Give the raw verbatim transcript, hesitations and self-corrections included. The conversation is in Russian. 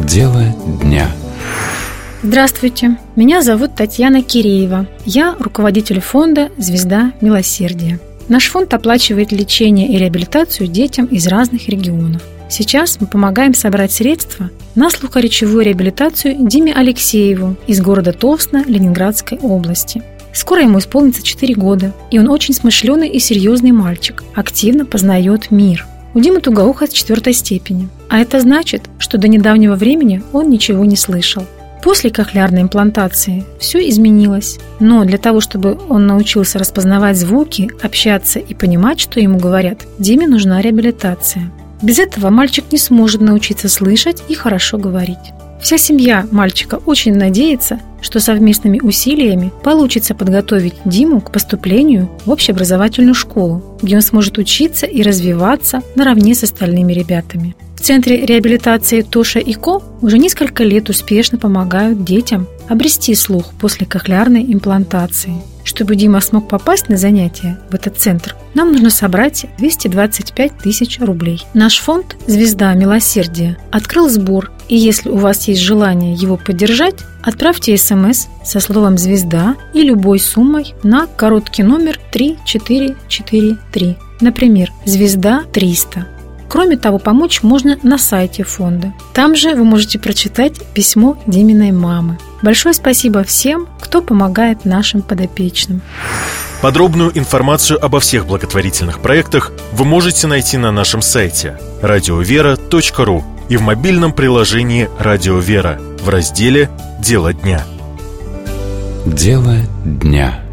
Дело дня. Здравствуйте, меня зовут Татьяна Киреева. Я руководитель фонда «Звезда милосердия». Наш фонд оплачивает лечение и реабилитацию детям из разных регионов. Сейчас мы помогаем собрать средства на слухоречевую реабилитацию Диме Алексееву из города Тосно Ленинградской области. Скоро ему исполнится четыре года, и он очень смышленый и серьезный мальчик, активно познает мир. У Димы тугоухость четвертой степени, а это значит, что до недавнего времени он ничего не слышал. После кохлеарной имплантации все изменилось, но для того, чтобы он научился распознавать звуки, общаться и понимать, что ему говорят, Диме нужна реабилитация. Без этого мальчик не сможет научиться слышать и хорошо говорить. Вся семья мальчика очень надеется, что совместными усилиями получится подготовить Диму к поступлению в общеобразовательную школу, где он сможет учиться и развиваться наравне с остальными ребятами. В Центре реабилитации Тоша и Ко уже несколько лет успешно помогают детям обрести слух после кохлеарной имплантации. Чтобы Дима смог попасть на занятия в этот центр, нам нужно собрать двести двадцать пять тысяч рублей. Наш фонд «Звезда милосердия» открыл сбор, и если у вас есть желание его поддержать, отправьте смс со словом «Звезда» и любой суммой на короткий номер три четыре четыре три, например, «Звезда триста». Кроме того, помочь можно на сайте фонда. Там же вы можете прочитать письмо Диминой мамы. Большое спасибо всем, кто помогает нашим подопечным. Подробную информацию обо всех благотворительных проектах вы можете найти на нашем сайте радиовера точка ру и в мобильном приложении «Радио Вера» в разделе «Дело дня». Дело дня.